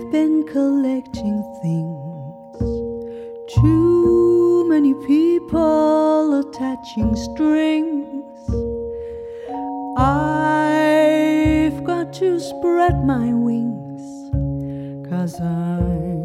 been collecting things. Too many people attaching strings. I've got to spread my wings, 'cause I'm